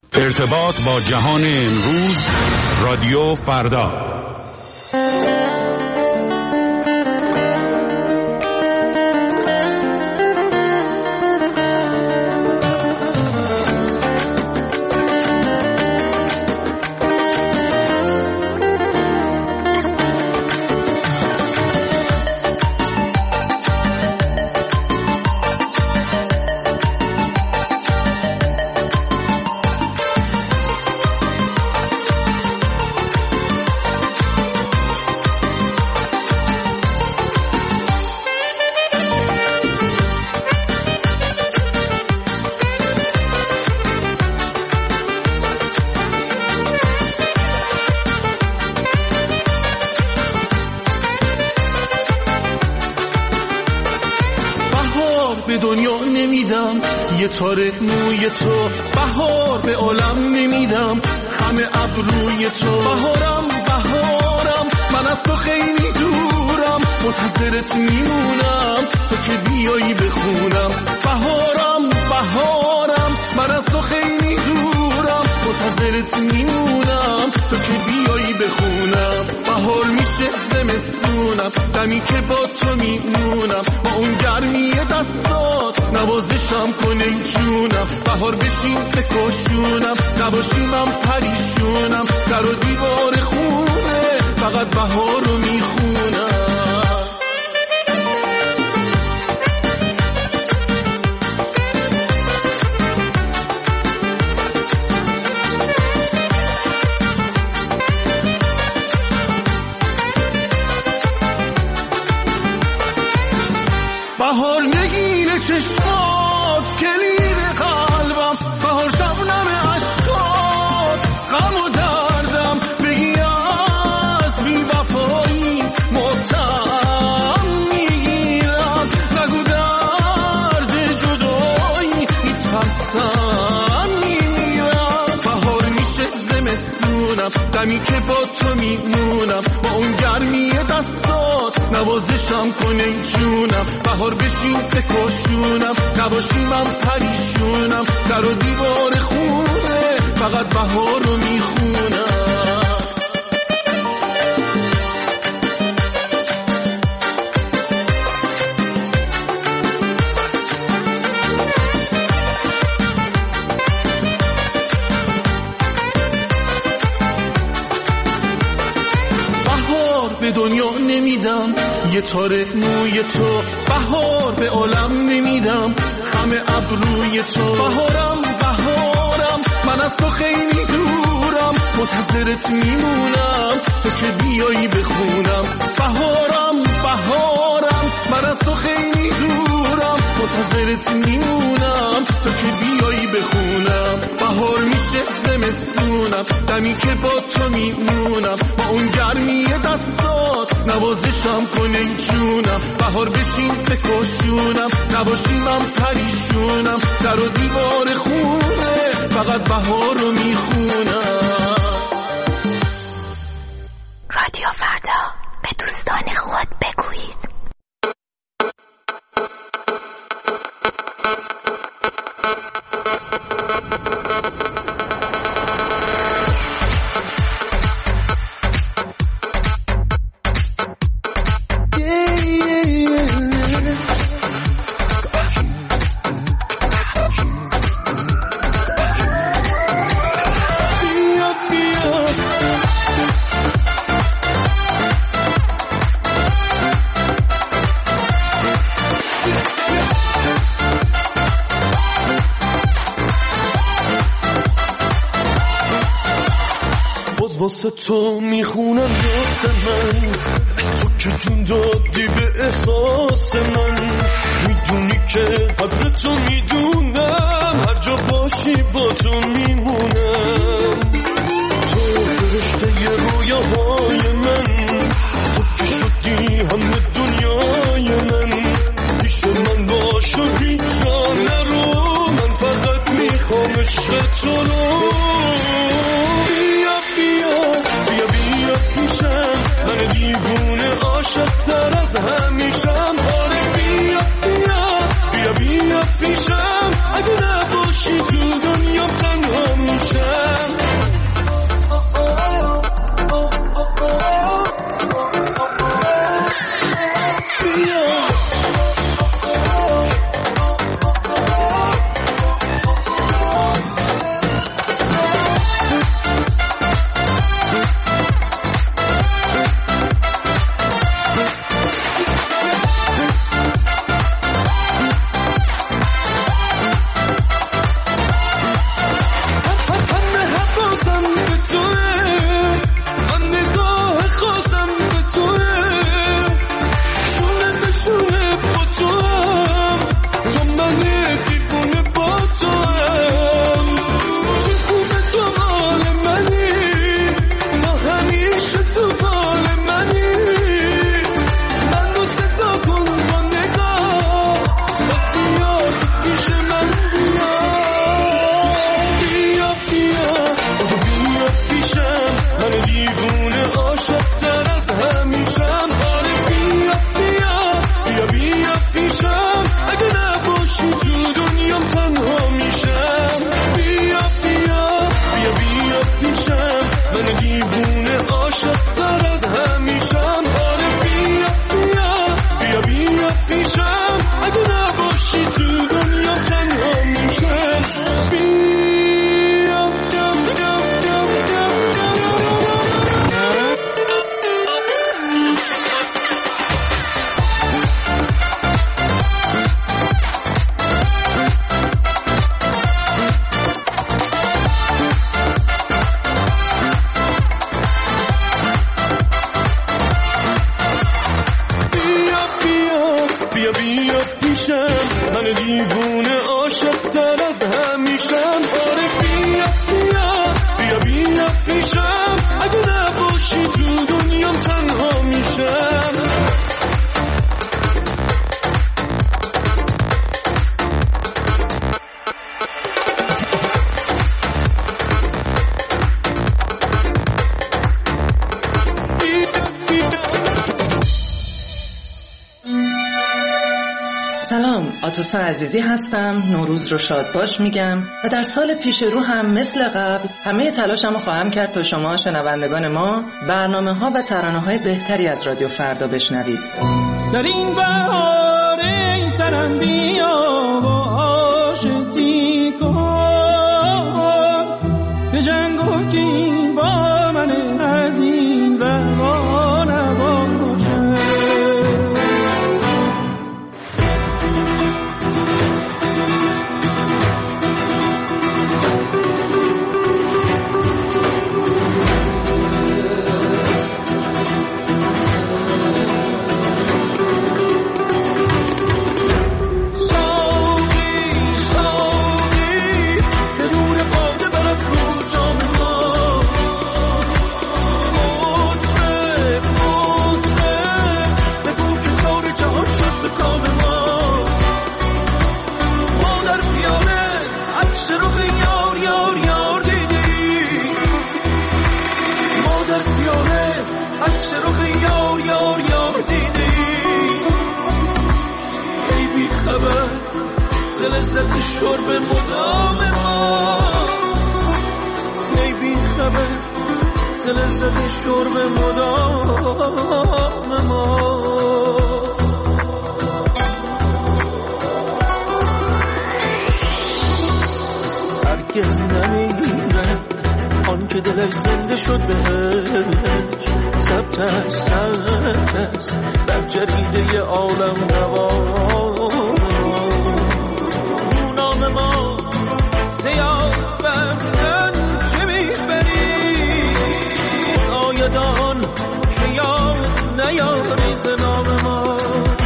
ارتباط با جهان امروز، رادیو فردا. به دنیا نمیدم یه تاره موی تو، بهار به عالم نمیدم همه ابروی تو. بهارم بهارم من از تو خیلی دورم، منتظرت میمونم تو که بیایی بخونم. بهارم بهارم من از تو خیلی دورم، منتظرت میمونم تو که بیایی بخونم. بهار میشه زمستونم، دمی که با تو میمونم، با اون گرمی دستات نوازشم کنه جونم. بهار بشین بکشونم، نباشیم من پریشونم، در و دیوار خونه فقط بهار رو میخونم. بهار نگینه چشمات کلید قلبم، بهار شبنم عشقات غم و دردم، بگی از بی وفایی ماتم میگیرم، نگو درد جدایی میترسم میمیرم. بهار میشه زمستونم، دمی که با تو میمونم، با اون گرمی دستات نوازشم کنه جونم. بهار بشین بکشونم، نباشی من پریشونم، در و دیوار خونه فقط بهار رو میخونم. به دنیا نمیدم یه تاره موی تو، بهار به عالم نمیدم همه ابروی تو. بهارم بهارم من از تو خیلی دورم، منتظرت میمونم تو که بیایی بخونم. بهارم بهارم من از تو خیلی دورم، منتظرت میمونم تو که بیایی بخونم. بهار میشه زمستونم، دمی که با تو میمونم، با اون گرمی دستات نوازشم کنه جونم. بهار بشین بکشونم، نباشی من پریشونم، در و دیوار خونه فقط بهار رو میخونم. رادیو فردا، به دوستان خود بگویید. واسه تو میخونم یاس من، تو که جون دادی به احساس من، میدونی که قدر تو میدونم، هر جا باشی با تو میمونم. تو فرشته رویاهای من، تو که شدی همه دنیای من، پیش من باش و هیچ جا نرو، من فقط میخوام عشق تو رو. من دیوونه عاشق تر از همیشم، آره بیا بیا بیا بیا پیشم، اگه نباشی تو دنیا تنها میشم. آتوسا عزیزی هستم. نوروز رو شاد باش میگم و در سال پیش رو هم مثل قبل همه تلاشمو خواهم کرد تا شما شنوندگان ما برنامه‌ها و ترانه‌های بهتری از رادیو فردا بشنوید. در این بهار ای سرم بیا و آشتی کن به جنگ و جین با من از این روا نباشه. لذت شرب مدام ما ای بی خبر لذت شرب مدام ما. هرگز نمیرد آن که دلش زنده شد بهش، ثبت است بر جریده عالم نوام ما. زیاد بردن چه میبری آیدان که یاد نیاری ز نام ما.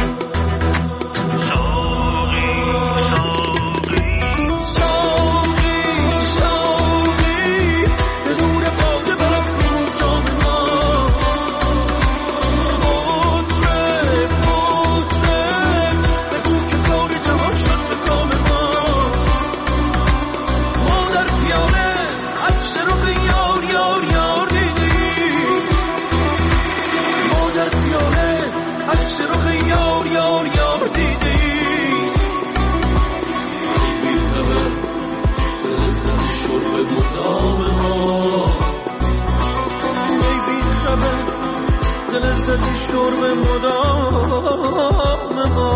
شرب مدام ما.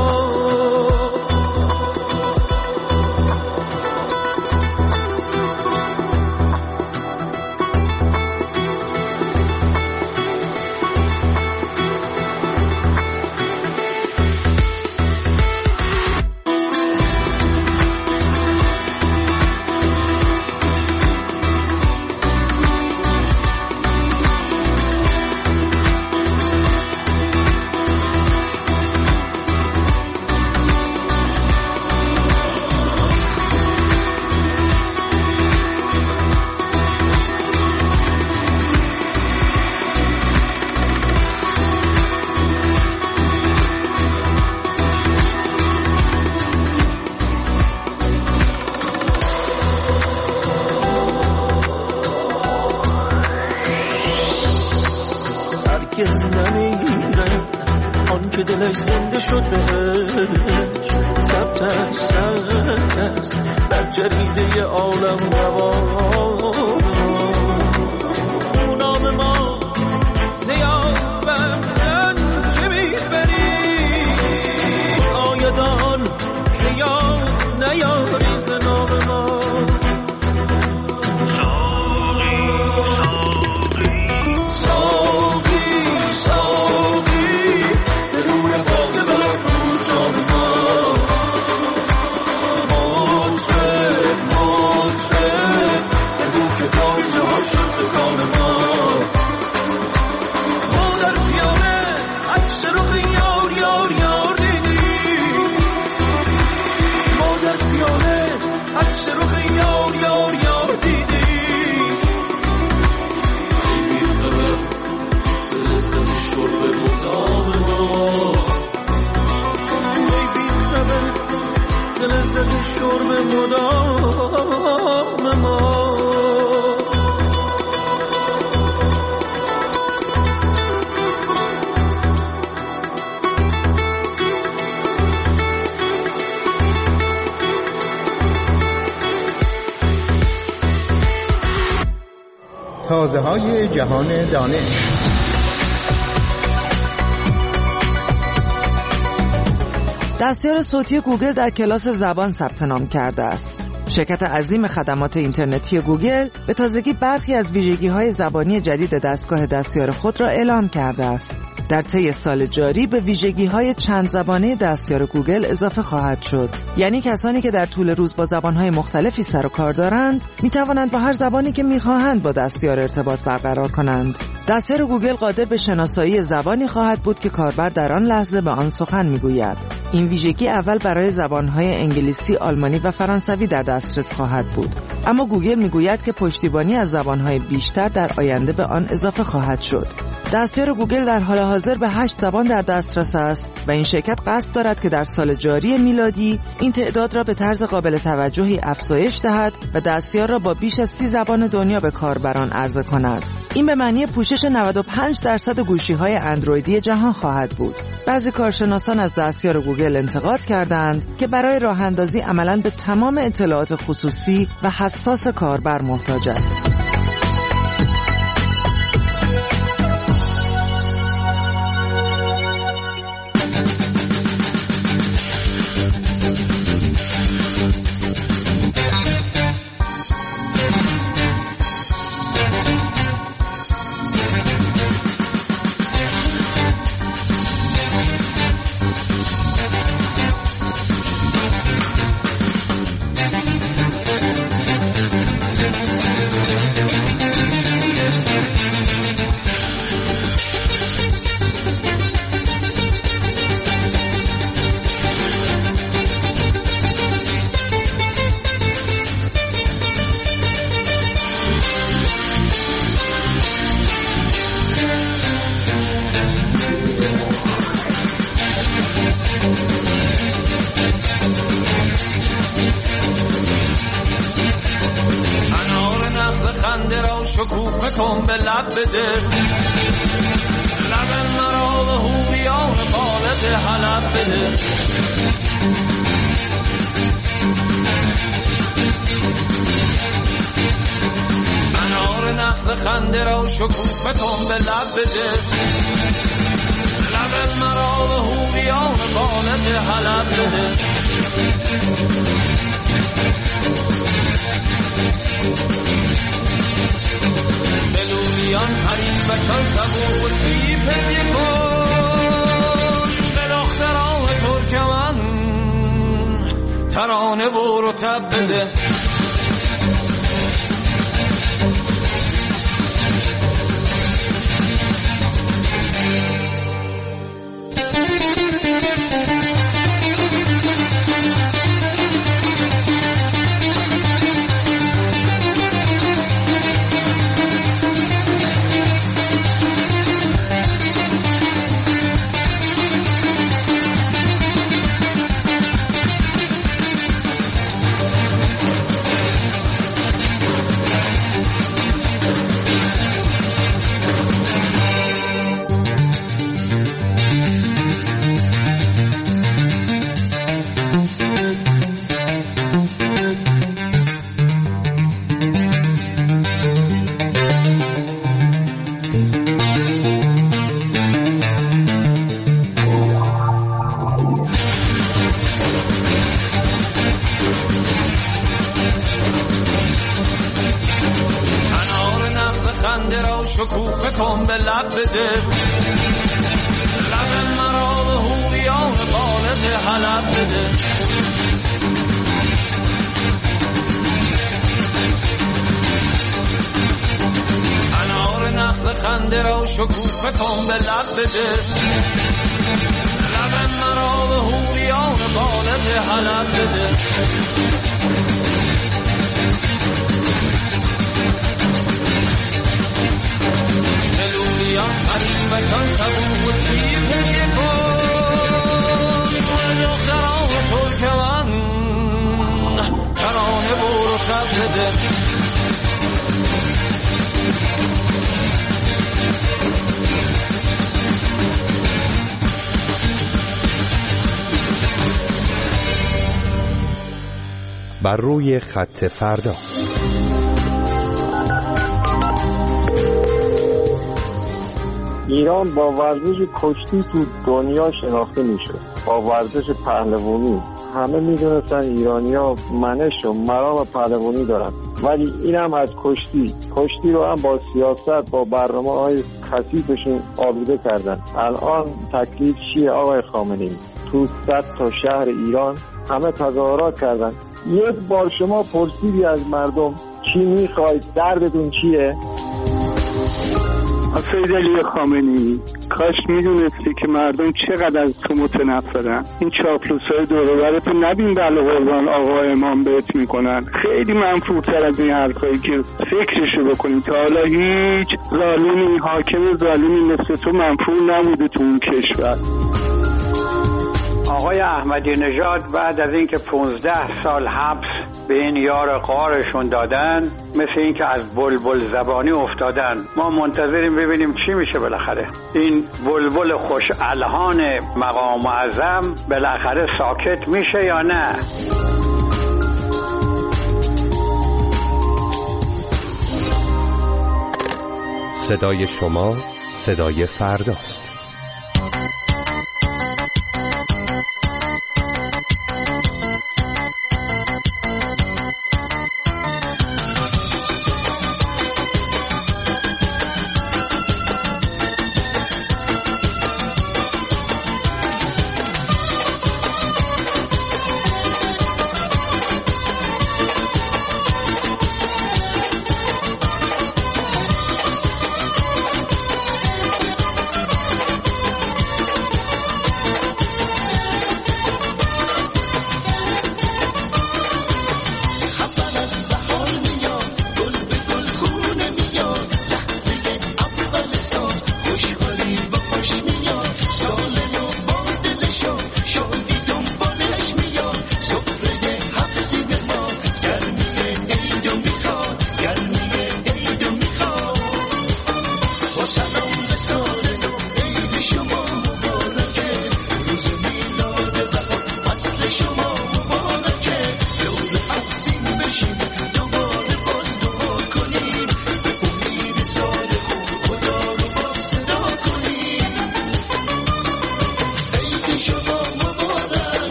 دلش زنده شد بهش، ثبت است بر جریده عالم نوام نام ما. زیاد بردن چه میبری آیدان که یاد نیاری ز نام ما. Go تازه‌های جهان دانش. دستیار صوتی گوگل در کلاس زبان ثبت نام کرده است. شرکت عظیم خدمات اینترنتی گوگل به تازگی برخی از ویژگی‌های زبانی جدید دستگاه دستیار خود را اعلام کرده است. در طی سال جاری به ویژگی‌های چند زبانه دستیار گوگل اضافه خواهد شد. یعنی کسانی که در طول روز با زبان‌های مختلفی سر و کار دارند، می‌توانند با هر زبانی که می‌خواهند با دستیار ارتباط برقرار کنند. دستیار گوگل قادر به شناسایی زبانی خواهد بود که کاربر در آن لحظه به آن سخن می‌گوید. این ویژگی اول برای زبان‌های انگلیسی، آلمانی و فرانسوی در دسترس خواهد بود. اما گوگل می‌گوید که پشتیبانی از زبان‌های بیشتر در آینده به آن اضافه خواهد شد. دستیار گوگل در حال حاضر به 8 زبان در دسترس است و این شرکت قصد دارد که در سال جاری میلادی این تعداد را به طرز قابل توجهی افزایش دهد و دستیار را با بیش از 30 زبان دنیا به کاربران عرضه کند. این به معنی پوشش 95% گوشی‌های اندرویدی جهان خواهد بود. بعضی کارشناسان از دستیار گوگل انتقاد کردند که برای راه‌اندازی عملاً به تمام اطلاعات خصوصی و حساس کاربر محتاج است. شکوفه کن به لب بده، لب مرا به هوریان بالد حلب بده. انار نخل خنده را شکوفه کن به لب بده، لب مرا به هوریان بالد حلب بده. بلولیان حریفشان سبو و سیب هدیه کن، به دختران ترکمن ترانه و رطب بده. شکوفه کن به لب بده، لب مرا به هوریان بالد حلب بده. انار نخل خنده را شکوفه کن به لب بده، لب مرا به هوریان بالد حلب بده. بلولیان حریفشان سبو و سیب هدیه کن، به دختران ترکمن ترانه و رطب بده. بر روی خط فردا. ایران با ورزش کشتی تو دنیا شناخته میشه، با ورزش پهلوانی. همه میدونستن ایرانی‌ها منش و مرام پهلوانی دارن، ولی این هم از کشتی رو هم با سیاست، با برنامه‌های کثیفشون آلوده کردن. الان تکلیف چیه آقای خامنه‌ای؟ تو 100 تا شهر ایران همه تظاهرات کردن. یک بار شما پرسیدی از مردم چی میخواید، دردتون چیه؟ سید علی خامنه‌ای، کاش میدونستی که مردم چقدر از تو متنفرن. این چاپلوسای دور و برت نبین بله قربان آقا امام بهت میکنن. خیلی منفورتر از این حرفایی که فکرشو بکنی. تا حالا هیچ ظالمی، حاکم ظالمی مثل تو منفور نبوده تو اون کشور. آقای احمدی نژاد بعد از اینکه 15 سال حبس به این یار غارشون دادن، مثل اینکه از بلبل زبانی افتادن. ما منتظریم ببینیم چی میشه بالاخره. این بلبل خوش الحان مقام معظم بالاخره ساکت میشه یا نه؟ صدای شما صدای فرداست.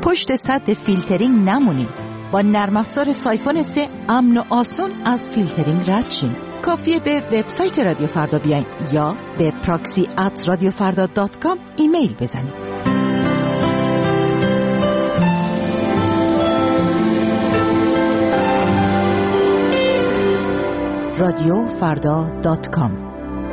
پشت سد فیلترینگ نمونید. با نرم افزار سایفون 3 امن و آسون از فیلترینگ رد شین. کافیه به وبسایت رادیو فردا بیاین یا به proxy@radiofarda.com ایمیل بزنید. radiofarda.com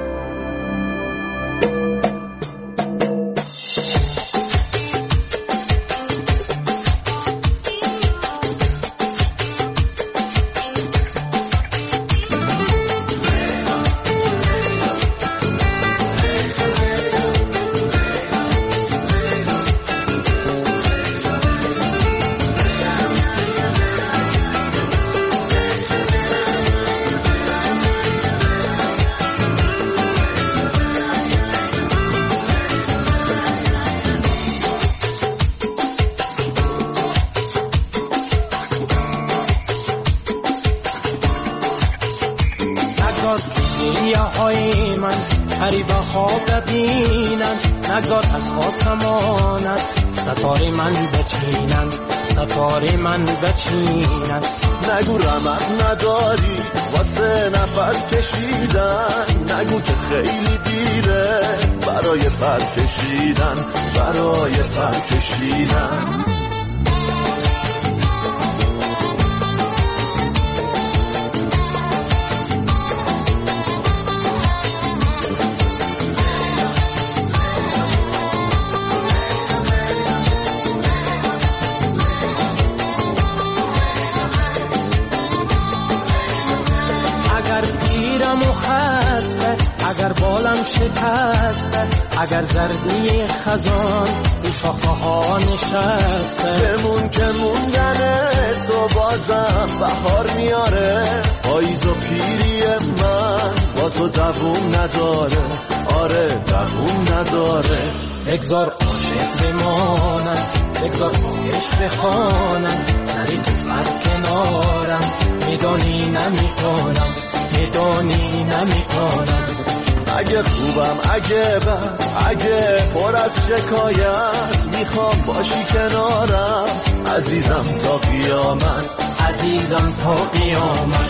نگذار از آسمانت ستاره من بچینن، ستاره من بچینن. نگو رمق نداری واسه نفس کشیدن، نگو که خیلی دیره برای پر کشیدن، برای پر کشیدن. اگر بالم شکسته، اگر زردی خزان رو شاخه ها نشسته، بمون که موندن تو بازم بهار میاره. پاییز و پیری من با تو دووم نداره، آره دووم نداره. بگذار عاشق بمانم، بگذار عشق بخوانم، نری تو از کنارم، میدانی نمیکنم، میدانی نمیکنم. اگه خوبم اگه بد اگه پر از شکایت، میخوام باشی کنارم عزیزم تا قیامت، عزیزم تا قیامت.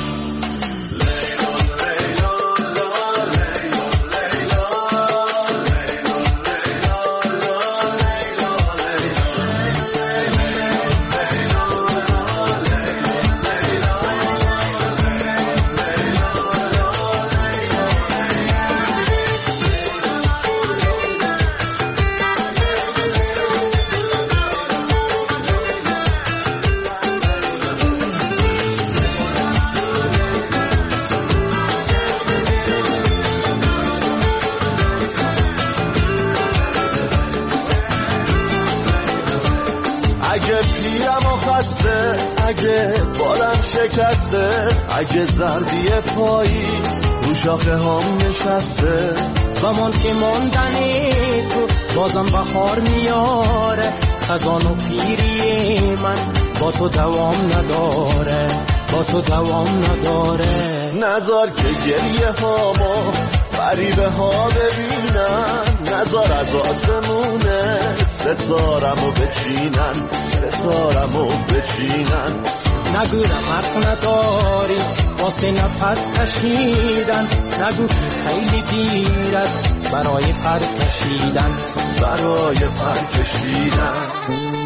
اگه بالم شکسته، اگه زردی پایی رو شاخه هم نشسته، زمان که موندنی تو بازم بهار میاره. خزان و پیری من با تو دوام نداره، با تو دوام نداره. نذار که گریه هامو غریبه ها ببینن، نذار از آسمونه ستارمو بچینن، ستارمو بچینن. نگو رمق نداری واسه نفس کشیدن، نگو که خیلی دیر است برای پر کشیدن، برای پر کشیدن.